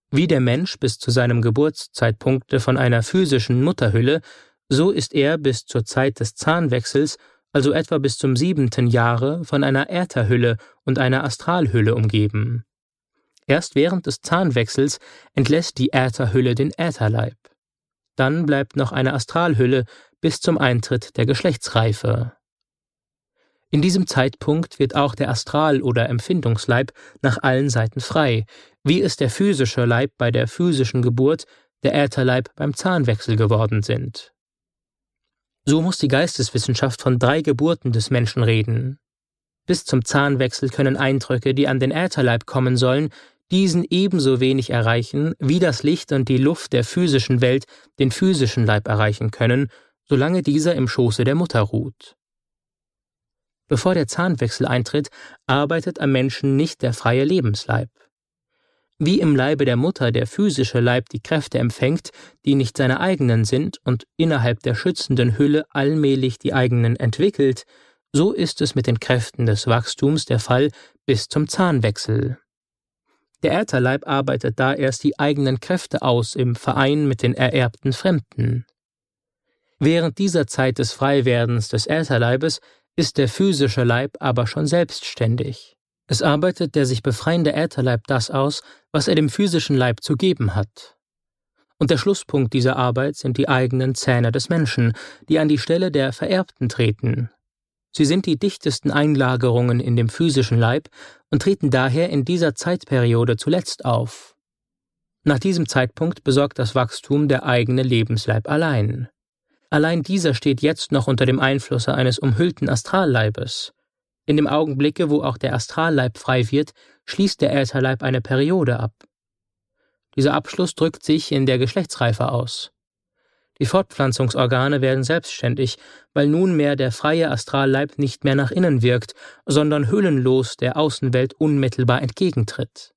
Wie der Mensch bis zu seinem Geburtszeitpunkt von einer physischen Mutterhülle, so ist er bis zur Zeit des Zahnwechsels, also etwa bis zum 7. Jahre, von einer Ätherhülle und einer Astralhülle umgeben. Erst während des Zahnwechsels entlässt die Ätherhülle den Ätherleib. Dann bleibt noch eine Astralhülle bis zum Eintritt der Geschlechtsreife. In diesem Zeitpunkt wird auch der Astral- oder Empfindungsleib nach allen Seiten frei, wie es der physische Leib bei der physischen Geburt, der Ätherleib beim Zahnwechsel geworden sind. So muss die Geisteswissenschaft von 3 Geburten des Menschen reden. Bis zum Zahnwechsel können Eindrücke, die an den Ätherleib kommen sollen, diesen ebenso wenig erreichen, wie das Licht und die Luft der physischen Welt den physischen Leib erreichen können, solange dieser im Schoße der Mutter ruht. Bevor der Zahnwechsel eintritt, arbeitet am Menschen nicht der freie Lebensleib. Wie im Leibe der Mutter der physische Leib die Kräfte empfängt, die nicht seine eigenen sind und innerhalb der schützenden Hülle allmählich die eigenen entwickelt, so ist es mit den Kräften des Wachstums der Fall bis zum Zahnwechsel. Der Ätherleib arbeitet da erst die eigenen Kräfte aus im Verein mit den ererbten Fremden. Während dieser Zeit des Freiwerdens des Ätherleibes ist der physische Leib aber schon selbstständig. Es arbeitet der sich befreiende Ätherleib das aus, was er dem physischen Leib zu geben hat. Und der Schlusspunkt dieser Arbeit sind die eigenen Zähne des Menschen, die an die Stelle der Vererbten treten. Sie sind die dichtesten Einlagerungen in dem physischen Leib und treten daher in dieser Zeitperiode zuletzt auf. Nach diesem Zeitpunkt besorgt das Wachstum der eigene Lebensleib allein. Allein dieser steht jetzt noch unter dem Einflusse eines umhüllten Astralleibes. In dem Augenblicke, wo auch der Astralleib frei wird, schließt der Ätherleib eine Periode ab. Dieser Abschluss drückt sich in der Geschlechtsreife aus. Die Fortpflanzungsorgane werden selbstständig, weil nunmehr der freie Astralleib nicht mehr nach innen wirkt, sondern hüllenlos der Außenwelt unmittelbar entgegentritt.